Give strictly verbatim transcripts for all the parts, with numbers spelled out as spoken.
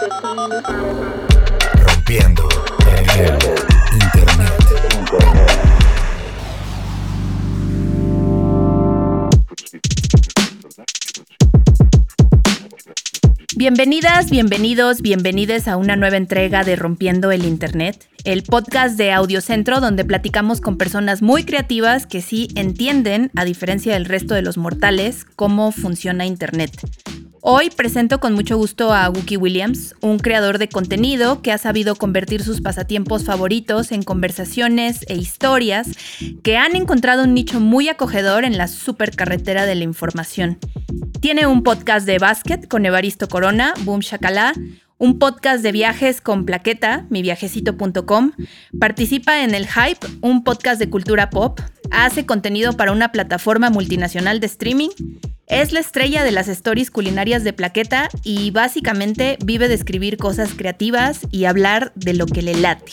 Rompiendo el Internet. Bienvenidas, bienvenidos, bienvenides a una nueva entrega de Rompiendo el Internet, el podcast de Audiocentro donde platicamos con personas muy creativas que sí entienden, a diferencia del resto de los mortales, cómo funciona Internet. Hoy presento con mucho gusto a Wookie Williams, un creador de contenido que ha sabido convertir sus pasatiempos favoritos en conversaciones e historias que han encontrado un nicho muy acogedor en la supercarretera de la información. Tiene un podcast de básquet con Evaristo Corona, Boom Shakalá, un podcast de viajes con Plaqueta, mi viajecito punto com, participa en El Hype, un podcast de cultura pop, hace contenido para una plataforma multinacional de streaming, es la estrella de las stories culinarias de Plaqueta y básicamente vive de escribir cosas creativas y hablar de lo que le late.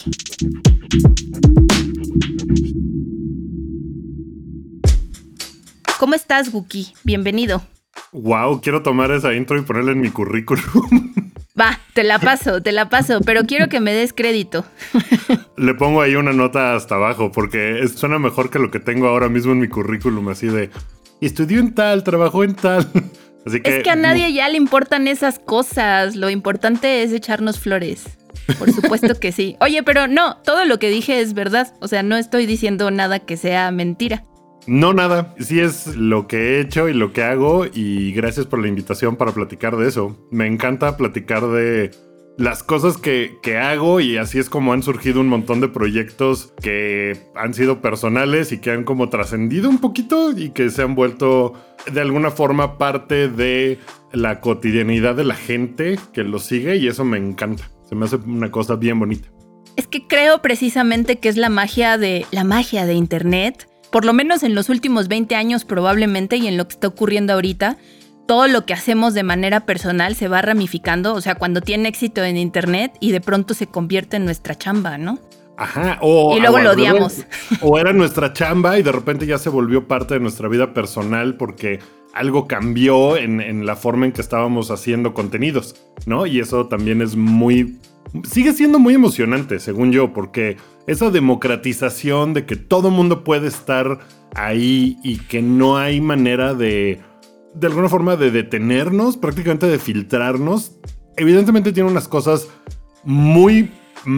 ¿Cómo estás, Wookie? Bienvenido. Wow, quiero tomar esa intro y ponerla en mi currículum. Va, te la paso, te la paso, pero quiero que me des crédito. Le pongo ahí una nota hasta abajo porque suena mejor que lo que tengo ahora mismo en mi currículum, así de estudió en tal, trabajó en tal. Así que, es que a nadie ya le importan esas cosas, lo importante es echarnos flores. Por supuesto que sí. Oye, pero no, todo lo que dije es verdad, o sea, no estoy diciendo nada que sea mentira. No, nada. Sí es lo que he hecho y lo que hago y gracias por la invitación para platicar de eso. Me encanta platicar de las cosas que, que hago y así es como han surgido un montón de proyectos que han sido personales y que han como trascendido un poquito y que se han vuelto de alguna forma parte de la cotidianidad de la gente que lo sigue y eso me encanta. Se me hace una cosa bien bonita. Es que creo precisamente que es la magia de la magia de Internet. Por lo menos en los últimos veinte años probablemente y en lo que está ocurriendo ahorita, todo lo que hacemos de manera personal se va ramificando, o sea, cuando tiene éxito en Internet y de pronto se convierte en nuestra chamba, ¿no? Ajá, o... Y luego o lo odiamos. O era nuestra chamba y de repente ya se volvió parte de nuestra vida personal porque algo cambió en, en la forma en que estábamos haciendo contenidos, ¿no? Y eso también es muy... Sigue siendo muy emocionante, según yo, porque esa democratización de que todo mundo puede estar ahí y que no hay manera de, de alguna forma, de detenernos, prácticamente de filtrarnos, evidentemente tiene unas cosas muy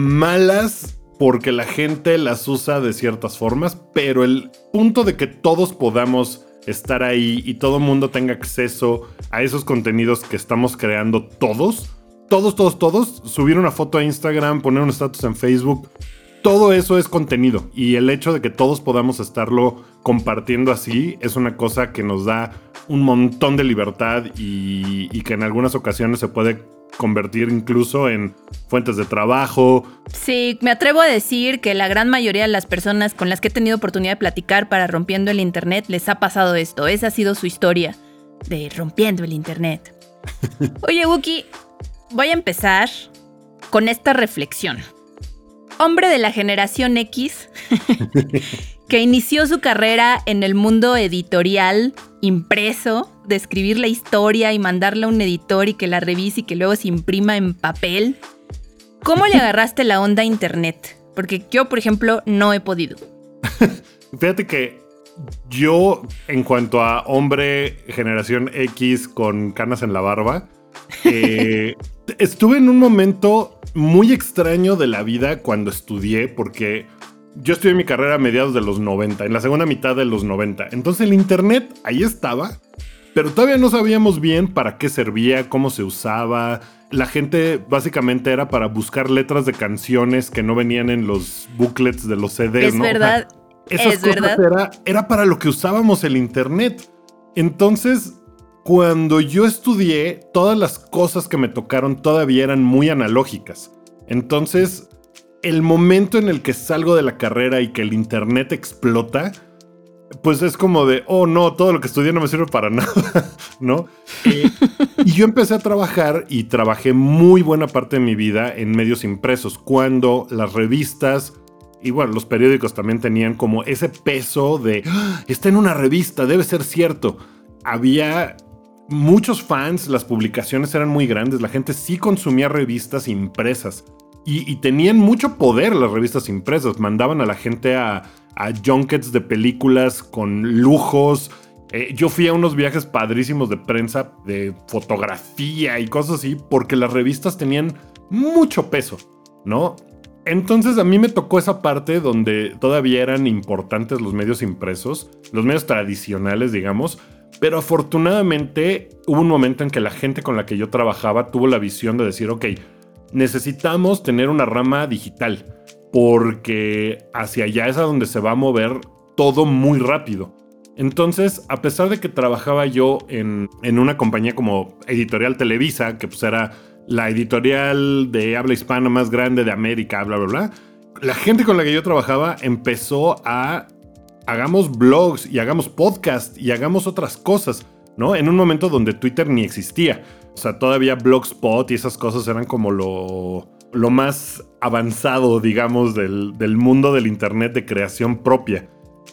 malas porque la gente las usa de ciertas formas, pero el punto de que todos podamos estar ahí y todo mundo tenga acceso a esos contenidos que estamos creando todos... Todos, todos, todos, subir una foto a Instagram, poner un status en Facebook, todo eso es contenido. Y el hecho de que todos podamos estarlo compartiendo así es una cosa que nos da un montón de libertad y, y que en algunas ocasiones se puede convertir incluso en fuentes de trabajo. Sí, me atrevo a decir que la gran mayoría de las personas con las que he tenido oportunidad de platicar para Rompiendo el Internet les ha pasado esto. Esa ha sido su historia de Rompiendo el Internet. Oye, Wookie, voy a empezar con esta reflexión. Hombre de la generación X que inició su carrera en el mundo editorial impreso, de escribir la historia y mandarla a un editor y que la revise y que luego se imprima en papel. ¿Cómo le agarraste la onda a Internet? Porque yo, por ejemplo, no he podido. Fíjate que yo, en cuanto a hombre generación X con canas en la barba, eh, estuve en un momento muy extraño de la vida cuando estudié, porque yo estudié mi carrera a mediados de los noventa, en la segunda mitad de los noventa. Entonces el internet ahí estaba, pero todavía no sabíamos bien para qué servía, cómo se usaba. La gente básicamente era para buscar letras de canciones que no venían en los booklets de los C Ds, es ¿no? Verdad, o sea, esas es cosas verdad. Era, era para lo que usábamos el internet. Entonces, cuando yo estudié, todas las cosas que me tocaron todavía eran muy analógicas. Entonces, el momento en el que salgo de la carrera y que el internet explota, pues es como de, oh no, todo lo que estudié no me sirve para nada, ¿no? Eh, y yo empecé a trabajar y trabajé muy buena parte de mi vida en medios impresos, cuando las revistas y bueno, los periódicos también tenían como ese peso de, ¡ah! Está en una revista, debe ser cierto. Había muchos fans, las publicaciones eran muy grandes, la gente sí consumía revistas impresas y, y tenían mucho poder las revistas impresas, mandaban a la gente a, a junkets de películas con lujos. Eh, yo fui a unos viajes padrísimos de prensa, de fotografía y cosas así, porque las revistas tenían mucho peso, ¿no? Entonces a mí me tocó esa parte donde todavía eran importantes los medios impresos, los medios tradicionales, digamos, pero afortunadamente hubo un momento en que la gente con la que yo trabajaba tuvo la visión de decir, ok, necesitamos tener una rama digital, porque hacia allá es a donde se va a mover todo muy rápido. Entonces, a pesar de que trabajaba yo en, en una compañía como Editorial Televisa, que pues era la editorial de habla hispana más grande de América, bla, bla, bla, la gente con la que yo trabajaba empezó a hagamos blogs y hagamos podcast y hagamos otras cosas, ¿no? En un momento donde Twitter ni existía. O sea, todavía Blogspot y esas cosas eran como lo, lo más avanzado, digamos, del, del mundo del internet de creación propia.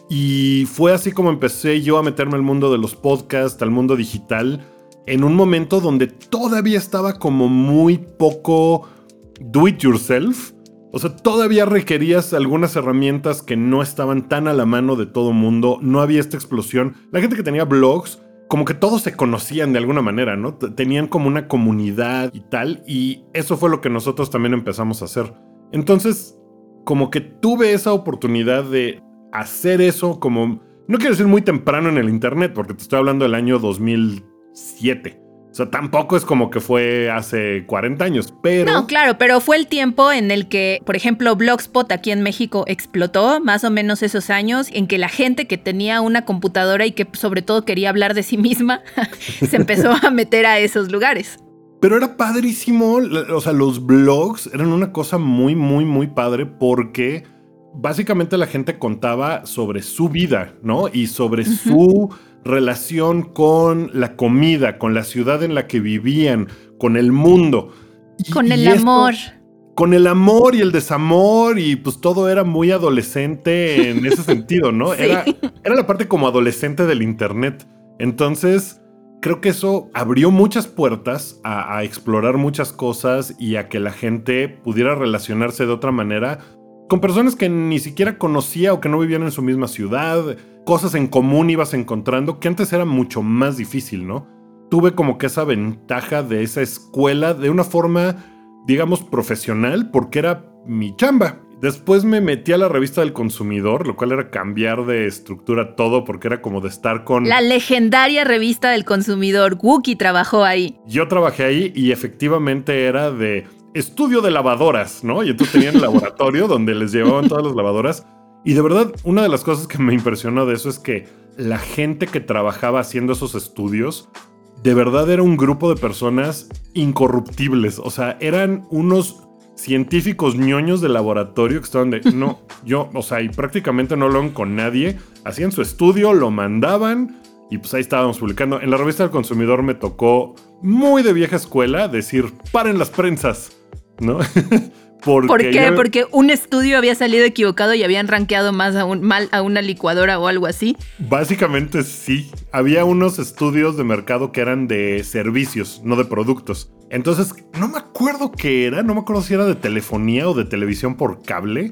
Y fue así como empecé yo a meterme al mundo de los podcasts, al mundo digital, en un momento donde todavía estaba como muy poco do it yourself. O sea, todavía requerías algunas herramientas que no estaban tan a la mano de todo mundo. No había esta explosión. La gente que tenía blogs, como que todos se conocían de alguna manera, ¿no? Tenían como una comunidad y tal. Y eso fue lo que nosotros también empezamos a hacer. Entonces, como que tuve esa oportunidad de hacer eso como... No quiero decir muy temprano en el internet, porque te estoy hablando del año dos mil siete. O sea, tampoco es como que fue hace cuarenta años, pero... No, claro, pero fue el tiempo en el que, por ejemplo, Blogspot aquí en México explotó, más o menos esos años, en que la gente que tenía una computadora y que sobre todo quería hablar de sí misma, se empezó a meter a esos lugares. Pero era padrísimo, o sea, los blogs eran una cosa muy, muy, muy padre porque básicamente la gente contaba sobre su vida, ¿no? Y sobre uh-huh. su relación con la comida, con la ciudad en la que vivían, con el mundo. Y, con el y esto, amor. Con el amor y el desamor y pues todo era muy adolescente en ese sentido, ¿no? Sí. Era, era la parte como adolescente del internet. Entonces, creo que eso abrió muchas puertas a, a explorar muchas cosas y a que la gente pudiera relacionarse de otra manera con personas que ni siquiera conocía o que no vivían en su misma ciudad. Cosas en común ibas encontrando que antes era mucho más difícil, ¿no? Tuve como que esa ventaja de esa escuela de una forma, digamos, profesional, porque era mi chamba. Después me metí a la revista del Consumidor, lo cual era cambiar de estructura todo, porque era como de estar con... La legendaria revista del Consumidor. Wookie trabajó ahí. Yo trabajé ahí y efectivamente era de estudio de lavadoras, ¿no? Y entonces tenían el laboratorio donde les llevaban todas las lavadoras. Y de verdad, una de las cosas que me impresionó de eso es que la gente que trabajaba haciendo esos estudios, de verdad era un grupo de personas incorruptibles. O sea, eran unos científicos ñoños de laboratorio que estaban de, no, yo, o sea, y prácticamente no hablaban con nadie. Hacían su estudio, lo mandaban y pues ahí estábamos publicando. En la revista del Consumidor me tocó muy de vieja escuela decir, paren las prensas, ¿no? Porque ¿Por qué? Ya... Porque un estudio había salido equivocado y habían rankeado más a un, mal a una licuadora o algo así. Básicamente sí. Había unos estudios de mercado que eran de servicios, no de productos. Entonces, no me acuerdo qué era. No me acuerdo si era de telefonía o de televisión por cable.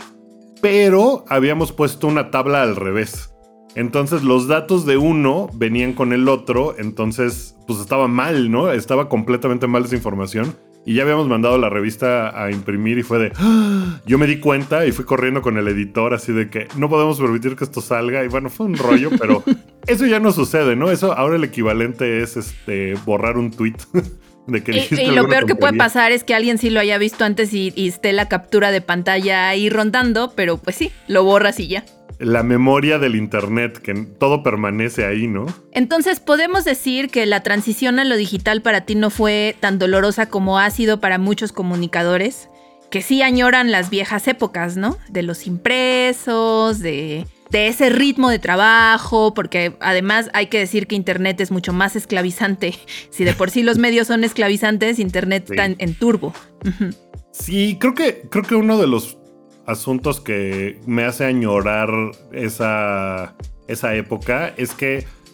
Pero habíamos puesto una tabla al revés. Entonces, los datos de uno venían con el otro. Entonces, pues estaba mal, ¿no? Estaba completamente mal esa información. Y ya habíamos mandado la revista a imprimir y fue de... ¡Ah! Yo me di cuenta y fui corriendo con el editor así de que no podemos permitir que esto salga. Y bueno, fue un rollo, pero eso ya no sucede, ¿no? Eso ahora el equivalente es este borrar un tweet de que dijiste Y, y lo peor que puede pasar es que alguien sí lo haya visto antes y, y esté la captura de pantalla ahí rondando, pero pues sí, lo borras y ya. La memoria del internet, que todo permanece ahí, ¿no? Entonces, ¿podemos decir que la transición a lo digital para ti no fue tan dolorosa como ha sido para muchos comunicadores? Que sí añoran las viejas épocas, ¿no? De los impresos, de, de ese ritmo de trabajo, porque además hay que decir que internet es mucho más esclavizante. Si de por sí los medios son esclavizantes, internet sí. está en, en turbo. Uh-huh. Sí, creo que, creo que uno de los asuntos que me hace añorar esa, esa época es que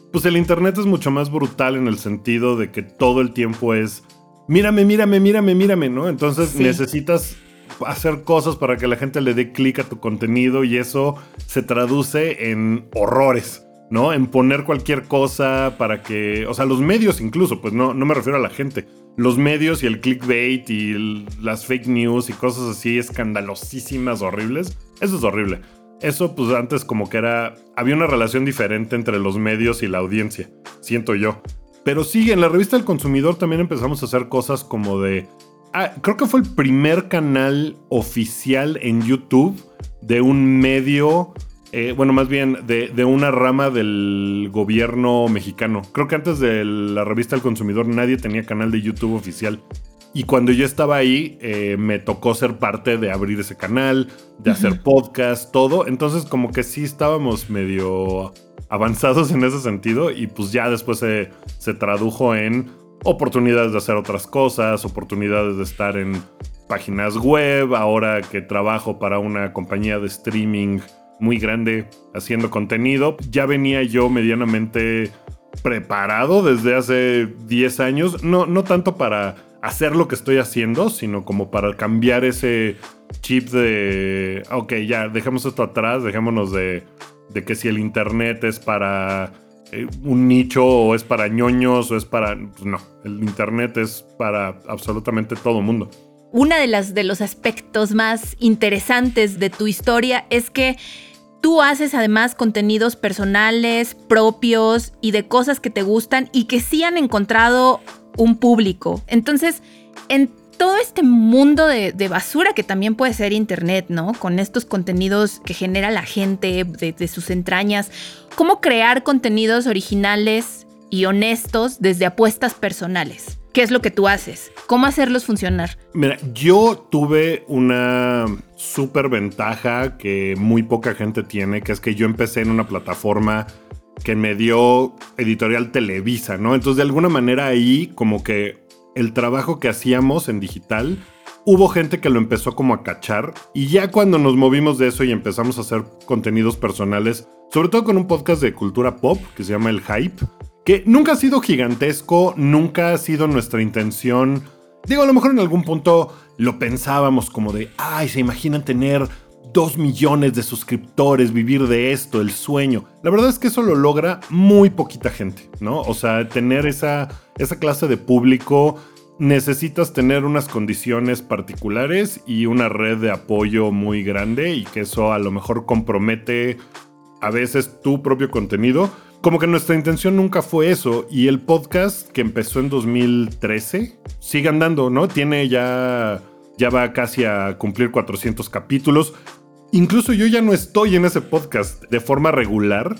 pues el internet es mucho más brutal en el sentido de que todo el tiempo es mírame, mírame, mírame, mírame, ¿no? Entonces sí. necesitas hacer cosas para que la gente le dé clic a tu contenido y eso se traduce en horrores, ¿no? En poner cualquier cosa para que, o sea, los medios incluso, pues no, no me refiero a la gente. Los medios y el clickbait y el, las fake news y cosas así escandalosísimas, horribles. Eso es horrible. Eso pues antes como que era... Había una relación diferente entre los medios y la audiencia, siento yo. Pero sí, en la revista del consumidor también empezamos a hacer cosas como de... Ah, creo que fue el primer canal oficial en YouTube de un medio... Eh, bueno, más bien de, de una rama del gobierno mexicano. Creo que antes de la revista del consumidor nadie tenía canal de YouTube oficial. Y cuando yo estaba ahí, eh, me tocó ser parte de abrir ese canal, de hacer uh-huh. podcast, todo. Entonces como que sí estábamos medio avanzados en ese sentido. Y pues ya después se, se tradujo en oportunidades de hacer otras cosas, oportunidades de estar en páginas web. Ahora que trabajo para una compañía de streaming muy grande haciendo contenido, ya venía yo medianamente preparado desde hace diez años, no, no tanto para hacer lo que estoy haciendo, sino como para cambiar ese chip de, ok, ya, dejemos esto atrás, dejémonos de, de que si el internet es para eh, un nicho o es para ñoños o es para... Pues no, el internet es para absolutamente todo el mundo. Una de las de los aspectos más interesantes de tu historia es que tú haces además contenidos personales, propios y de cosas que te gustan y que sí han encontrado un público. Entonces, en todo este mundo de, de basura que también puede ser internet, ¿no? Con estos contenidos que genera la gente de, de sus entrañas, ¿cómo crear contenidos originales y honestos desde apuestas personales? ¿Qué es lo que tú haces? ¿Cómo hacerlos funcionar? Mira, yo tuve una súper ventaja que muy poca gente tiene, que es que yo empecé en una plataforma que me dio Editorial Televisa, ¿no? Entonces, de alguna manera ahí, como que el trabajo que hacíamos en digital, hubo gente que lo empezó como a cachar. Y ya cuando nos movimos de eso y empezamos a hacer contenidos personales, sobre todo con un podcast de cultura pop que se llama El Hype, que nunca ha sido gigantesco, nunca ha sido nuestra intención. Digo, a lo mejor en algún punto lo pensábamos como de, ay, se imaginan tener dos millones de suscriptores, vivir de esto, el sueño. La verdad es que eso lo logra muy poquita gente, ¿no? O sea, tener esa, esa clase de público, necesitas tener unas condiciones particulares y una red de apoyo muy grande y que eso a lo mejor compromete a veces tu propio contenido. Como que nuestra intención nunca fue eso. Y el podcast que empezó en dos mil trece sigue andando, ¿no? Tiene ya, ya va casi a cumplir cuatrocientos capítulos. Incluso yo ya no estoy en ese podcast de forma regular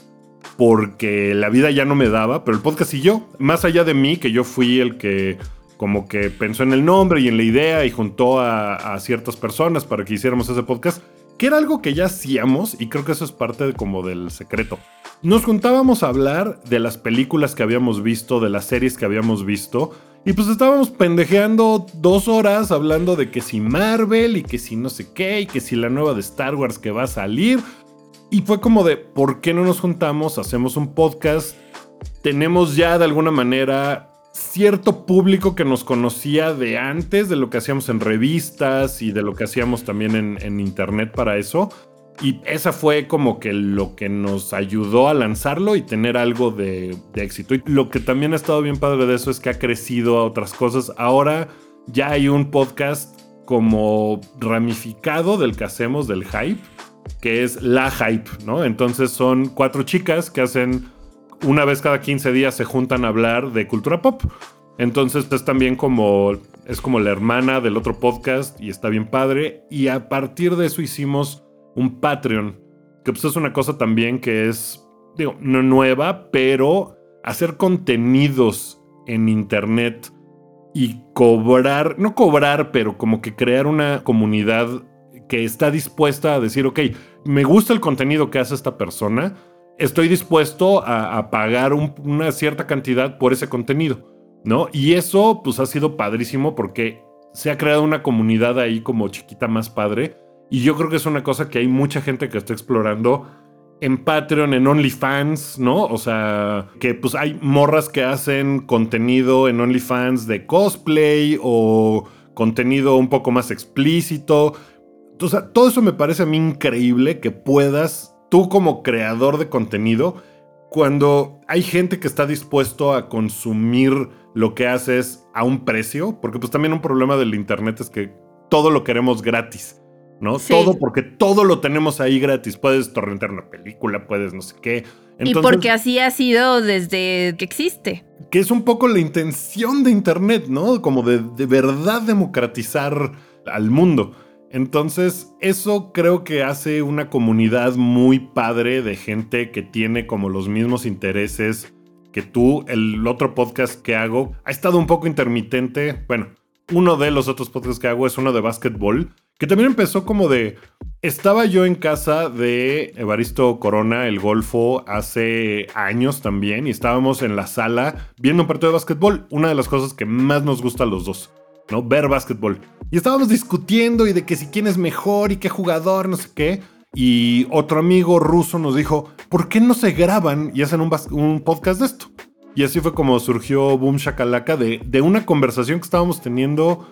porque la vida ya no me daba, pero el podcast siguió. Más allá de mí, que yo fui el que como que pensó en el nombre y en la idea y juntó a, a ciertas personas para que hiciéramos ese podcast, que era algo que ya hacíamos y creo que eso es parte de, como del secreto. Nos juntábamos a hablar de las películas que habíamos visto, de las series que habíamos visto, y pues estábamos pendejeando dos horas hablando de que si Marvel y que si no sé qué, y que si la nueva de Star Wars que va a salir. Y fue como de, ¿por qué no nos juntamos? Hacemos un podcast. Tenemos ya de alguna manera cierto público que nos conocía de antes, de lo que hacíamos en revistas y de lo que hacíamos también en, en internet para eso. Y esa fue como que lo que nos ayudó a lanzarlo y tener algo de, de éxito. Y lo que también ha estado bien padre de eso es que ha crecido a otras cosas. Ahora ya hay un podcast como ramificado del que hacemos, del Hype, que es La Hype, ¿no? Entonces son cuatro chicas que hacen una vez cada quince días se juntan a hablar de cultura pop. Entonces es también como, es como la hermana del otro podcast y está bien padre. Y a partir de eso hicimos un Patreon, que pues es una cosa también que es, digo, no nueva, pero hacer contenidos en internet y cobrar, no cobrar, pero como que crear una comunidad que está dispuesta a decir, ok, me gusta el contenido que hace esta persona, estoy dispuesto a, a pagar un, una cierta cantidad por ese contenido, ¿no? Y eso pues ha sido padrísimo porque se ha creado una comunidad ahí como chiquita más padre. Y yo creo que es una cosa que hay mucha gente que está explorando en Patreon, en OnlyFans, ¿no? O sea, que pues hay morras que hacen contenido en OnlyFans de cosplay o contenido un poco más explícito. O sea, todo eso me parece a mí increíble que puedas, tú como creador de contenido, cuando hay gente que está dispuesto a consumir lo que haces a un precio, porque pues también un problema del internet es que todo lo queremos gratis, ¿no? Sí. Todo, porque todo lo tenemos ahí gratis. Puedes torrentar una película, puedes no sé qué. Entonces, y porque así ha sido desde que existe. Que es un poco la intención de internet, ¿no? Como de, de verdad democratizar al mundo. Entonces, eso creo que hace una comunidad muy padre de gente que tiene como los mismos intereses que tú. El otro podcast que hago ha estado un poco intermitente. Bueno, uno de los otros podcasts que hago es uno de básquetbol, que también empezó como de... Estaba yo en casa de Evaristo Corona, el Golfo, hace años también, y estábamos en la sala viendo un partido de básquetbol. Una de las cosas que más nos gusta a los dos, ¿no? Ver básquetbol. Y estábamos discutiendo y de que si quién es mejor y qué jugador, no sé qué. Y otro amigo ruso nos dijo, ¿por qué no se graban y hacen un, bas- un podcast de esto? Y así fue como surgió Boom Shakalaka de, de una conversación que estábamos teniendo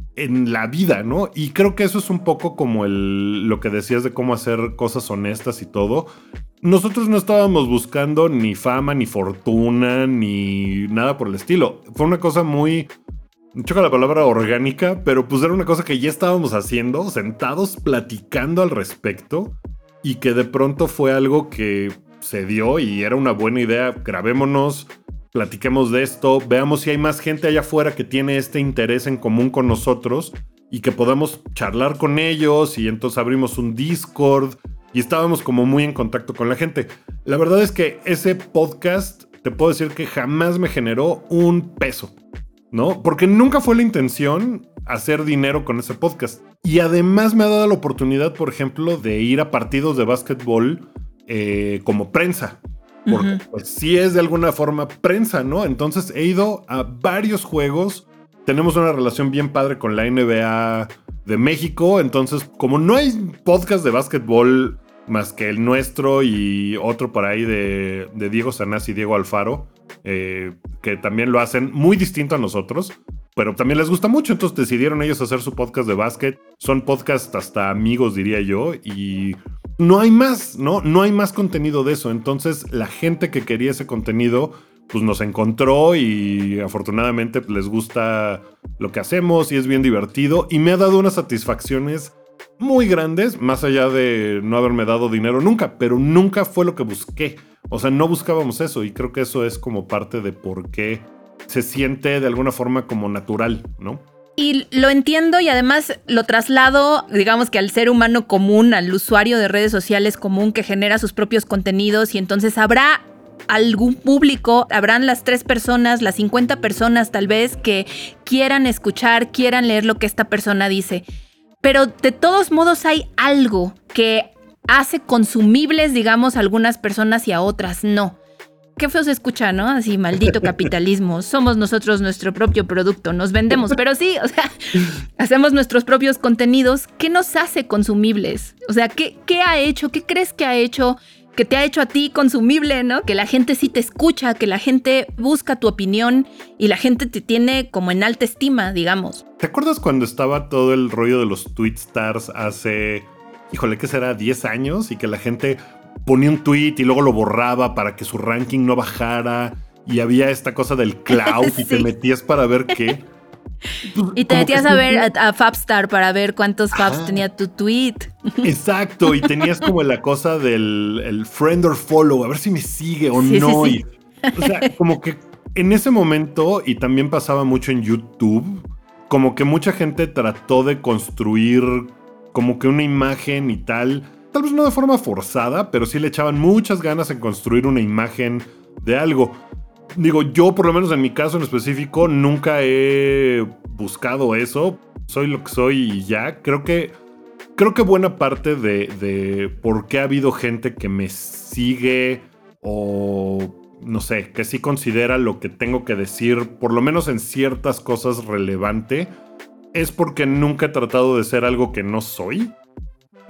en la vida, ¿no? Y creo que eso es un poco como el, lo que decías de cómo hacer cosas honestas y todo. Nosotros no estábamos buscando ni fama, ni fortuna, ni nada por el estilo. Fue una cosa muy... choca la palabra orgánica, pero pues era una cosa que ya estábamos haciendo, sentados platicando al respecto, y que de pronto fue algo que se dio y era una buena idea. Grabémonos, platiquemos de esto, veamos si hay más gente allá afuera que tiene este interés en común con nosotros y que podamos charlar con ellos, y entonces abrimos un Discord y estábamos como muy en contacto con la gente. La verdad es que ese podcast, te puedo decir que jamás me generó un peso, ¿no? Porque nunca fue la intención hacer dinero con ese podcast. Y además me ha dado la oportunidad, por ejemplo, de ir a partidos de básquetbol eh, como prensa. Porque uh-huh. pues sí es de alguna forma prensa, ¿no? Entonces he ido a varios juegos. Tenemos una relación bien padre con la N B A de México. Entonces, como no hay podcast de básquetbol más que el nuestro y otro por ahí de, de Diego Sanasi y Diego Alfaro, eh, que también lo hacen muy distinto a nosotros, pero también les gusta mucho. Entonces decidieron ellos hacer su podcast de básquet. Son podcasts hasta amigos, diría yo, y no hay más, ¿no? No hay más contenido de eso. Entonces la gente que quería ese contenido pues nos encontró, y afortunadamente les gusta lo que hacemos y es bien divertido, y me ha dado unas satisfacciones muy grandes, más allá de no haberme dado dinero nunca, pero nunca fue lo que busqué. O sea, no buscábamos eso, y creo que eso es como parte de por qué se siente de alguna forma como natural, ¿no? Y lo entiendo, y además lo traslado, digamos que al ser humano común, al usuario de redes sociales común que genera sus propios contenidos, y entonces habrá algún público, habrán las tres personas, las cincuenta personas tal vez que quieran escuchar, quieran leer lo que esta persona dice. Pero de todos modos hay algo que hace consumibles, digamos, a algunas personas y a otras no. Qué feo se escucha, ¿no? Así, maldito capitalismo. Somos nosotros nuestro propio producto, nos vendemos. Pero sí, o sea, hacemos nuestros propios contenidos. ¿Qué nos hace consumibles? O sea, ¿qué, qué ha hecho? ¿Qué crees que ha hecho? Que te ha hecho a ti consumible, ¿no? Que la gente sí te escucha, que la gente busca tu opinión y la gente te tiene como en alta estima, digamos. ¿Te acuerdas cuando estaba todo el rollo de los tweet stars hace, híjole, ¿qué será? diez años, y que la gente ponía un tweet y luego lo borraba para que su ranking no bajara, y había esta cosa del cloud sí. Y te metías para ver qué? Pues, y te metías a ver a, a Fabstar para ver cuántos Fabs Ajá. tenía tu tweet. Exacto, y tenías como la cosa del el friend or follow, a ver si me sigue o sí, no. Sí, sí. Y, o sea, como que en ese momento, y también pasaba mucho en YouTube, como que mucha gente trató de construir como que una imagen y tal, tal vez no de forma forzada, pero sí le echaban muchas ganas en construir una imagen de algo. Digo, yo por lo menos en mi caso en específico nunca he buscado eso. Soy lo que soy y ya. Creo que, creo que buena parte de, de por qué ha habido gente que me sigue o no sé, que sí considera lo que tengo que decir, por lo menos en ciertas cosas relevante, es porque nunca he tratado de ser algo que no soy.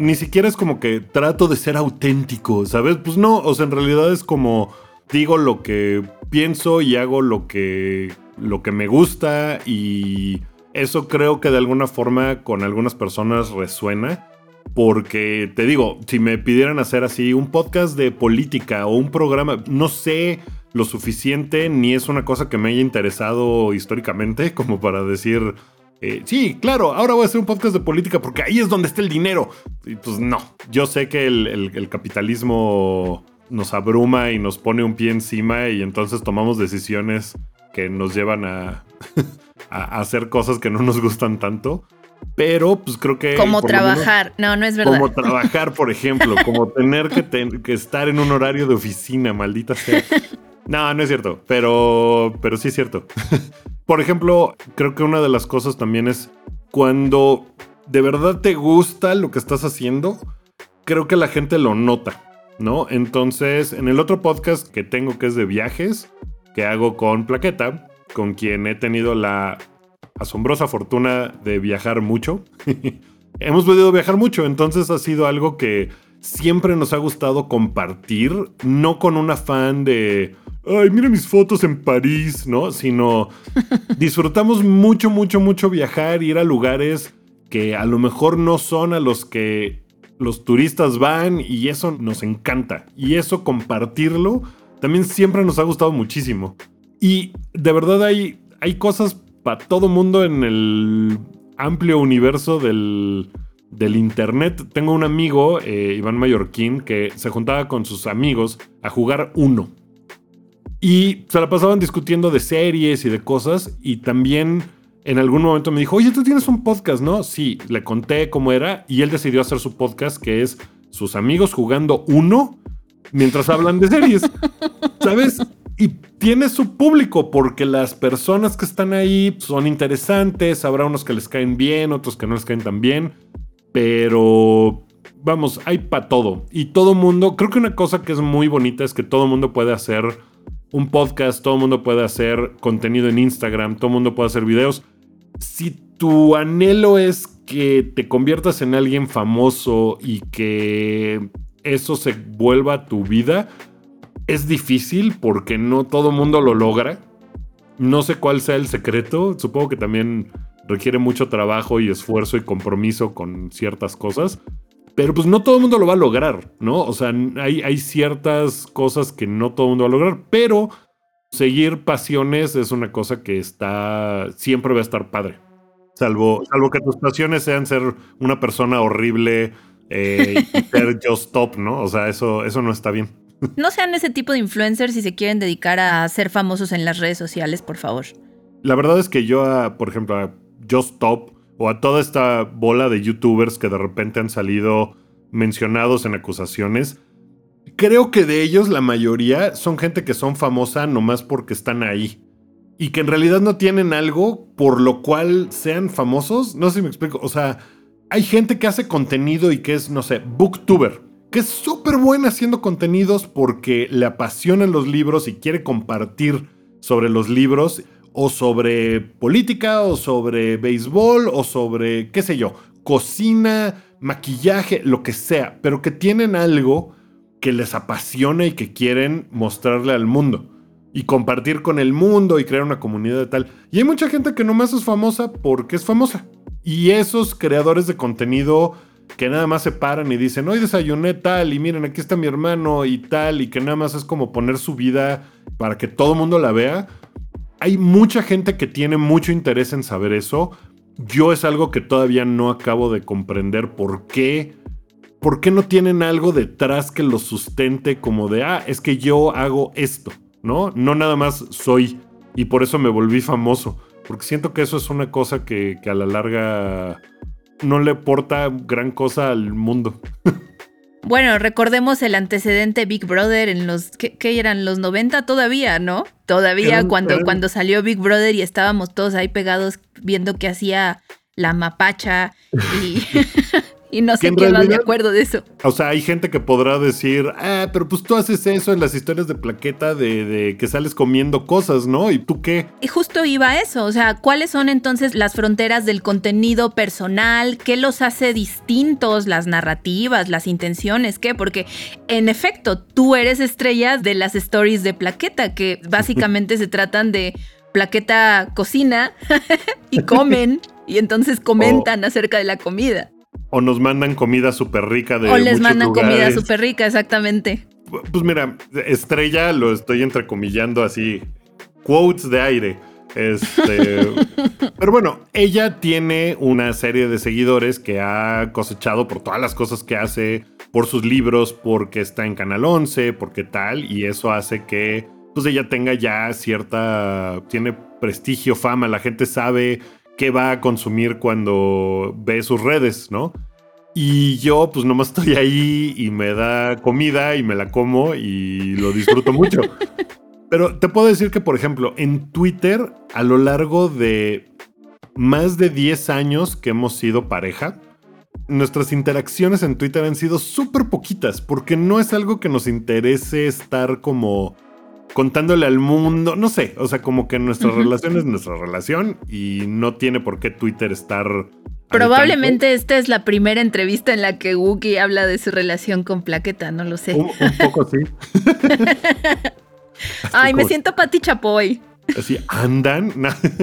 ni siquiera es como que trato de ser auténtico, ¿sabes? Pues no, o sea, en realidad es como digo lo que pienso y hago lo que, lo que me gusta, y eso creo que de alguna forma con algunas personas resuena. Porque te digo, si me pidieran hacer así un podcast de política o un programa, no sé lo suficiente, ni es una cosa que me haya interesado históricamente como para decir, eh, sí, claro, ahora voy a hacer un podcast de política porque ahí es donde está el dinero. Y pues no, yo sé que el, el, el capitalismo nos abruma y nos pone un pie encima, y entonces tomamos decisiones que nos llevan a, a hacer cosas que no nos gustan tanto. Pero pues creo que... Como trabajar, menos, no, no es verdad. Como trabajar, por ejemplo, como tener que, ten, que estar en un horario de oficina, maldita sea. No, no es cierto, pero, pero sí es cierto. Por ejemplo, creo que una de las cosas también es cuando de verdad te gusta lo que estás haciendo, creo que la gente lo nota, ¿no? Entonces, en el otro podcast que tengo, que es de viajes, que hago con Plaqueta, con quien he tenido la asombrosa fortuna de viajar mucho. Hemos podido viajar mucho, entonces ha sido algo que siempre nos ha gustado compartir, no con un afán de, ay, mira mis fotos en París, ¿no? Sino disfrutamos mucho, mucho, mucho viajar, ir a lugares que a lo mejor no son a los que los turistas van, y eso nos encanta. Y eso, compartirlo, también siempre nos ha gustado muchísimo. Y de verdad hay, hay cosas para todo mundo en el amplio universo del, del internet. Tengo un amigo, eh, Iván Mallorquín, que se juntaba con sus amigos a jugar Uno. Y se la pasaban discutiendo de series y de cosas. Y también en algún momento me dijo, oye, tú tienes un podcast, ¿no? Sí, le conté cómo era, y él decidió hacer su podcast, que es sus amigos jugando Uno mientras hablan de series, ¿sabes? Y tiene su público, porque las personas que están ahí son interesantes. Habrá unos que les caen bien, otros que no les caen tan bien. Pero, vamos, hay para todo. Y todo mundo, creo que una cosa que es muy bonita es que todo mundo puede hacer un podcast, todo mundo puede hacer contenido en Instagram, todo mundo puede hacer videos. Si tu anhelo es que te conviertas en alguien famoso y que eso se vuelva tu vida, es difícil porque no todo mundo lo logra. No sé cuál sea el secreto. Supongo que también requiere mucho trabajo y esfuerzo y compromiso con ciertas cosas. Pero pues no todo el mundo lo va a lograr, ¿no? O sea, hay, hay ciertas cosas que no todo el mundo va a lograr. Pero seguir pasiones es una cosa que está... siempre va a estar padre. Salvo, salvo que tus pasiones sean ser una persona horrible eh, y ser just stop, ¿no? O sea, eso, eso no está bien. No sean ese tipo de influencers si se quieren dedicar a ser famosos en las redes sociales, por favor. La verdad es que yo, a, por ejemplo, a Just Stop o a toda esta bola de youtubers que de repente han salido mencionados en acusaciones, creo que de ellos la mayoría son gente que son famosa nomás porque están ahí. Y que en realidad no tienen algo por lo cual sean famosos. No sé si me explico. O sea, hay gente que hace contenido y que es, no sé, booktuber, que es súper buena haciendo contenidos porque le apasionan los libros y quiere compartir sobre los libros, o sobre política, o sobre béisbol, o sobre, qué sé yo, cocina, maquillaje, lo que sea, pero que tienen algo que les apasiona y que quieren mostrarle al mundo y compartir con el mundo y crear una comunidad de tal. Y hay mucha gente que nomás es famosa porque es famosa. Y esos creadores de contenido que nada más se paran y dicen, hoy desayuné tal, y miren, aquí está mi hermano y tal, y que nada más es como poner su vida para que todo el mundo la vea. Hay mucha gente que tiene mucho interés en saber eso. Yo es algo que todavía no acabo de comprender por qué. ¿Por qué no tienen algo detrás que los sustente como de, ah, es que yo hago esto, ¿no? No nada más soy, y por eso me volví famoso. Porque siento que eso es una cosa que, que a la larga no le aporta gran cosa al mundo. Bueno, recordemos el antecedente Big Brother en los... ¿Qué, qué eran? Los noventa todavía, ¿no? Todavía eran, cuando, eran... cuando salió Big Brother y estábamos todos ahí pegados viendo qué hacía la mapacha y, Y no Que sé en quién más me realidad- acuerdo de eso. O sea, hay gente que podrá decir, ah, pero pues tú haces eso en las historias de Plaqueta de, de que sales comiendo cosas, ¿no? ¿Y tú qué? Y justo iba a eso, o sea, ¿cuáles son entonces las fronteras del contenido personal? ¿Qué los hace distintos? Las narrativas, las intenciones, ¿qué? Porque en efecto, tú eres estrella de las stories de Plaqueta, que básicamente se tratan de Plaqueta cocina y comen, y entonces comentan acerca de la comida. O nos mandan comida súper rica de O les muchos mandan comida lugares. súper rica, exactamente. Pues mira, Estrella lo estoy entrecomillando así, quotes de aire. Este, pero bueno, ella tiene una serie de seguidores que ha cosechado por todas las cosas que hace, por sus libros, porque está en Canal once, porque tal, y eso hace que pues ella tenga ya cierta, tiene prestigio, fama, la gente sabe qué va a consumir cuando ve sus redes, ¿no? Y yo pues nomás estoy ahí y me da comida y me la como y lo disfruto mucho. Pero te puedo decir que, por ejemplo, en Twitter, a lo largo de más de diez años que hemos sido pareja, nuestras interacciones en Twitter han sido súper poquitas, porque no es algo que nos interese estar como contándole al mundo, no sé, o sea, como que nuestra uh-huh. relación es nuestra relación y no tiene por qué Twitter estar... Probablemente esta es la primera entrevista en la que Wookie habla de su relación con Plaqueta, no lo sé. Un, un poco sí. Ay, me siento Pati Chapoy. Así andan,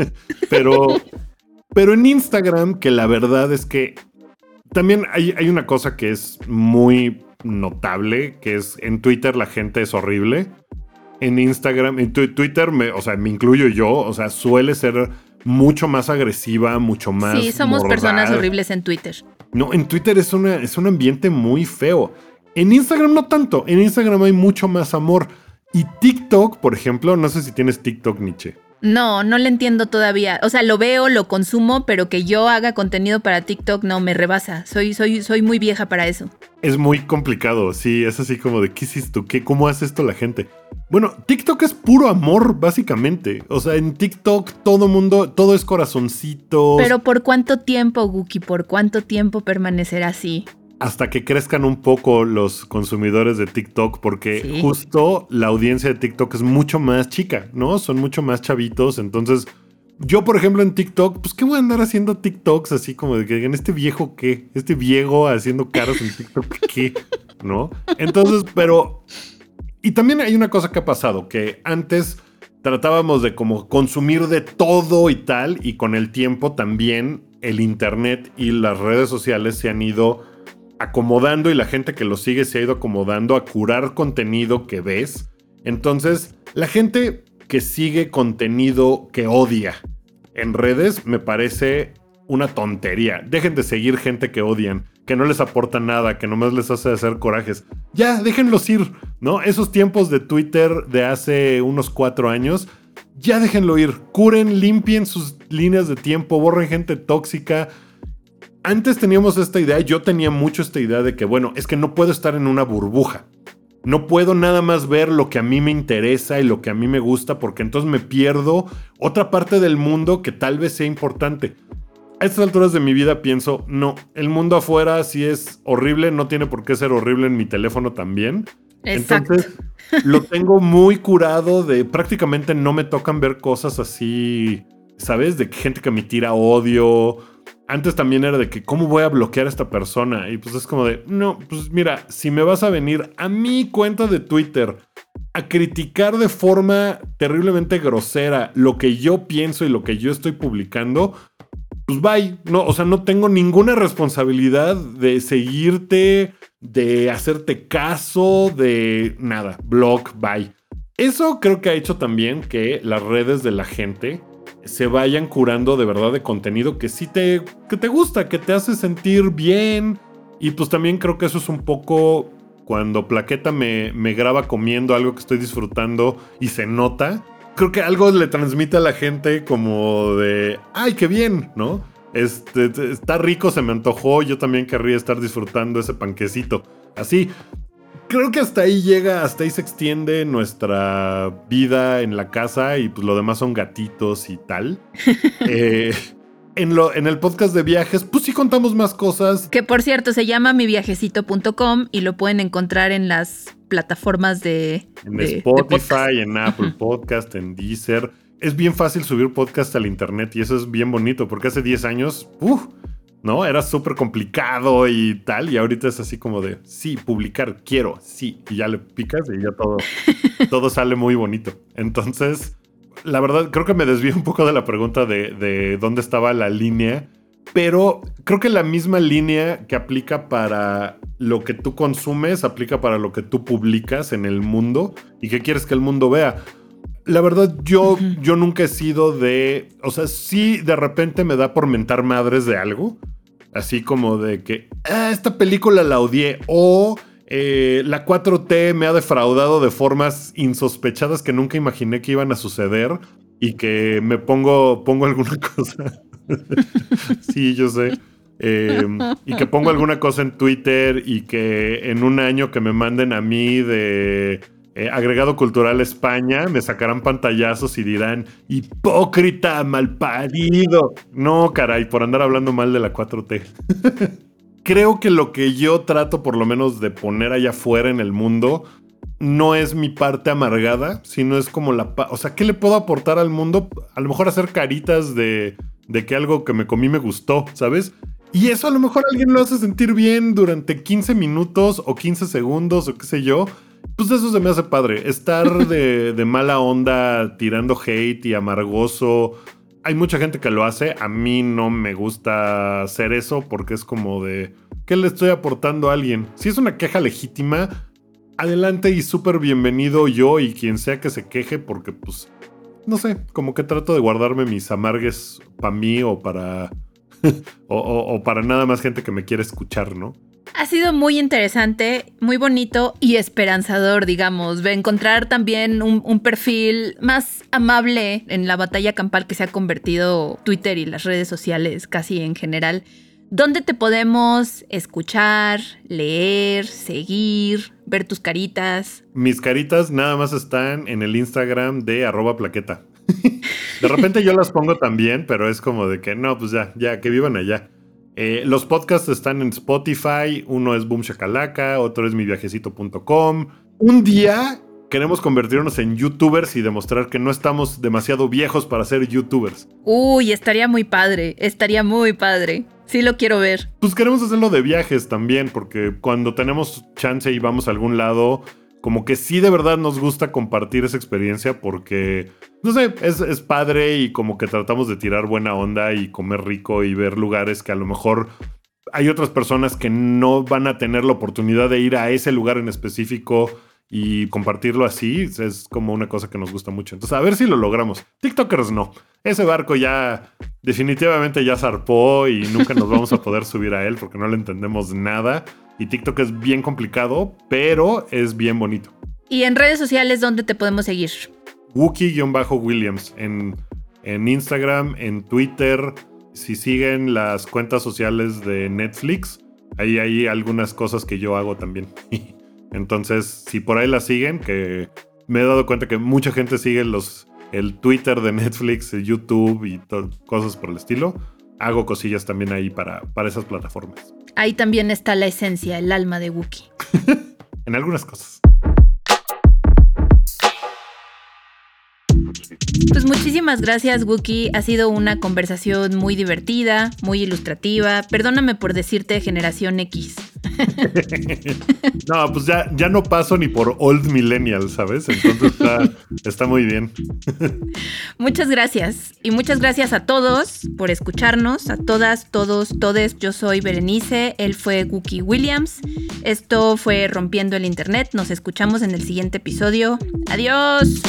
pero, pero en Instagram, que la verdad es que también hay, hay una cosa que es muy notable, que es en Twitter la gente es horrible. En Instagram, en tu, Twitter, me, o sea, me incluyo yo, o sea, suele ser mucho más agresiva, mucho más Sí, somos mordaz. Personas horribles en Twitter. No, en Twitter es, una, es un ambiente muy feo. En Instagram no tanto, en Instagram hay mucho más amor. Y TikTok, por ejemplo, no sé si tienes TikTok, Nietzsche. No, no le entiendo todavía. O sea, lo veo, lo consumo, pero que yo haga contenido para TikTok no me rebasa. Soy, soy, soy muy vieja para eso. Es muy complicado, sí, es así como de ¿qué hiciste tú? ¿Qué? ¿Cómo hace esto la gente? Bueno, TikTok es puro amor, básicamente. O sea, en TikTok todo mundo, todo es corazoncitos. Pero ¿por cuánto tiempo, Wookie? ¿Por cuánto tiempo permanecerá así? Hasta que crezcan un poco los consumidores de TikTok, porque sí. justo la audiencia de TikTok es mucho más chica, ¿no? Son mucho más chavitos, entonces yo, por ejemplo, en TikTok, pues ¿qué voy a andar haciendo TikToks así como de que digan, este viejo qué? Este viejo haciendo caras en TikTok, ¿qué? ¿No? Entonces, pero... Y también hay una cosa que ha pasado, que antes tratábamos de como consumir de todo y tal, y con el tiempo también el internet y las redes sociales se han ido acomodando y la gente que lo sigue se ha ido acomodando a curar contenido que ves. Entonces, la gente que sigue contenido que odia en redes me parece una tontería. Dejen de seguir gente que odian, que no les aporta nada, que nomás les hace hacer corajes. Ya, déjenlos ir, ¿no? Esos tiempos de Twitter de hace unos cuatro años, ya déjenlo ir. Curen, limpien sus líneas de tiempo, borren gente tóxica. Antes teníamos esta idea, yo tenía mucho esta idea de que, bueno, es que no puedo estar en una burbuja. No puedo nada más ver lo que a mí me interesa y lo que a mí me gusta, porque entonces me pierdo otra parte del mundo que tal vez sea importante. A estas alturas de mi vida pienso, no, el mundo afuera sí es horrible, no tiene por qué ser horrible en mi teléfono también. Exacto. Entonces lo tengo muy curado de prácticamente no me tocan ver cosas así, ¿sabes? De gente que me tira odio. Antes también era de que, ¿cómo voy a bloquear a esta persona? Y pues es como de, no, pues mira, si me vas a venir a mi cuenta de Twitter a criticar de forma terriblemente grosera lo que yo pienso y lo que yo estoy publicando, pues bye. No, o sea, no tengo ninguna responsabilidad de seguirte, de hacerte caso, de nada. Block, bye. Eso creo que ha hecho también que las redes de la gente se vayan curando de verdad de contenido que sí te, que te gusta, que te hace sentir bien. Y pues también creo que eso es un poco cuando Plaqueta me, me graba comiendo algo que estoy disfrutando y se nota. Creo que algo le transmite a la gente como de, ¡ay, qué bien!, ¿no? Este, está rico, se me antojó, yo también querría estar disfrutando ese panquecito. Así. Creo que hasta ahí llega, hasta ahí se extiende nuestra vida en la casa y pues lo demás son gatitos y tal. eh, en, lo, en el podcast de viajes, pues sí contamos más cosas. Que por cierto, se llama mi viajecito punto com y lo pueden encontrar en las plataformas de En de, Spotify, de en Apple Podcast, en Deezer. Es bien fácil subir podcast al internet y eso es bien bonito porque hace diez años, ¡uh! ¿no? Era súper complicado y tal, y ahorita es así como de, sí, publicar, quiero, sí, y ya le picas y ya todo, todo sale muy bonito. Entonces, la verdad, creo que me desvío un poco de la pregunta de, de dónde estaba la línea, pero creo que la misma línea que aplica para lo que tú consumes, aplica para lo que tú publicas en el mundo y que quieres que el mundo vea. La verdad, yo, uh-huh. yo nunca he sido de... O sea, sí de repente me da por mentar madres de algo. Así como de que, ah, esta película la odié. O eh, la cuatro T me ha defraudado de formas insospechadas que nunca imaginé que iban a suceder. Y que me pongo, pongo alguna cosa. Sí, yo sé. Eh, y que pongo alguna cosa en Twitter y que en un año que me manden a mí de... Eh, agregado cultural España, me sacarán pantallazos y dirán hipócrita, malparido. No, caray, por andar hablando mal de la cuatro T. Creo que lo que yo trato por lo menos de poner allá afuera en el mundo no es mi parte amargada, sino es como la... Pa- o sea, ¿qué le puedo aportar al mundo? A lo mejor hacer caritas de, de que algo que me comí me gustó, ¿sabes? Y eso a lo mejor alguien lo hace sentir bien durante quince minutos o quince segundos o qué sé yo. Pues eso se me hace padre. Estar de, de mala onda tirando hate y amargoso. Hay mucha gente que lo hace. A mí no me gusta hacer eso porque es como de... ¿qué le estoy aportando a alguien? Si es una queja legítima, adelante y súper bienvenido yo y quien sea que se queje porque pues... no sé, como que trato de guardarme mis amargues para mí o para... o, o, o para nada más gente que me quiere escuchar, ¿no? Ha sido muy interesante, muy bonito y esperanzador, digamos, de encontrar también un, un perfil más amable en la batalla campal que se ha convertido Twitter y las redes sociales casi en general. ¿Dónde te podemos escuchar, leer, seguir, ver tus caritas? Mis caritas nada más están en el Instagram de arroba plaqueta. De repente yo las pongo también, pero es como de que no, pues ya, ya, que vivan allá. Eh, los podcasts están en Spotify, uno es Boom Shakalaka, otro es mi viajecito punto com. Un día queremos convertirnos en youtubers y demostrar que no estamos demasiado viejos para ser youtubers. Uy, estaría muy padre, estaría muy padre. Sí lo quiero ver. Pues queremos hacerlo de viajes también, porque cuando tenemos chance y vamos a algún lado, como que sí de verdad nos gusta compartir esa experiencia porque, no sé, es, es padre y como que tratamos de tirar buena onda y comer rico y ver lugares que a lo mejor hay otras personas que no van a tener la oportunidad de ir a ese lugar en específico y compartirlo así. Es como una cosa que nos gusta mucho. Entonces, a ver si lo logramos. TikTokers no. Ese barco ya definitivamente ya zarpó y nunca nos vamos a poder subir a él porque no le entendemos nada. Y TikTok es bien complicado, pero es bien bonito. ¿Y en redes sociales dónde te podemos seguir? Wookie-Williams en, en Instagram, en Twitter. Si siguen las cuentas sociales de Netflix, ahí hay algunas cosas que yo hago también. Entonces, si por ahí las siguen, que me he dado cuenta que mucha gente sigue los, el Twitter de Netflix, el YouTube y to- cosas por el estilo, hago cosillas también ahí para, para esas plataformas. Ahí también está la esencia, el alma de Wookie. En algunas cosas. Pues muchísimas gracias, Wookie. Ha sido una conversación muy divertida, muy ilustrativa. Perdóname por decirte generación X. No, pues ya, ya no paso ni por old millennial, ¿sabes? Entonces está, está muy bien. Muchas gracias. Y muchas gracias a todos por escucharnos. A todas, todos, todes. Yo soy Berenice. Él fue Wookie Williams. Esto fue Rompiendo el Internet. Nos escuchamos en el siguiente episodio. ¡Adiós!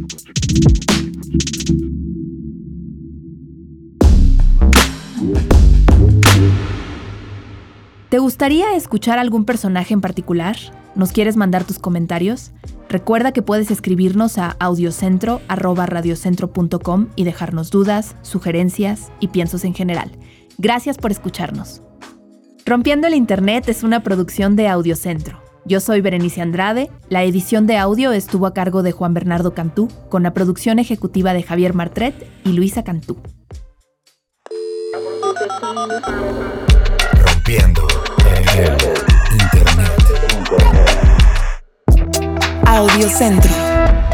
¿Te gustaría escuchar algún personaje en particular? ¿Nos quieres mandar tus comentarios? Recuerda que puedes escribirnos a audiocentro arroba radiocentro punto com y dejarnos dudas, sugerencias y piensos en general. Gracias por escucharnos. Rompiendo el Internet es una producción de Audiocentro. Yo soy Berenice Andrade, la edición de audio estuvo a cargo de Juan Bernardo Cantú, con la producción ejecutiva de Javier Martret y Luisa Cantú. Rompiendo el Internet. Audiocentro.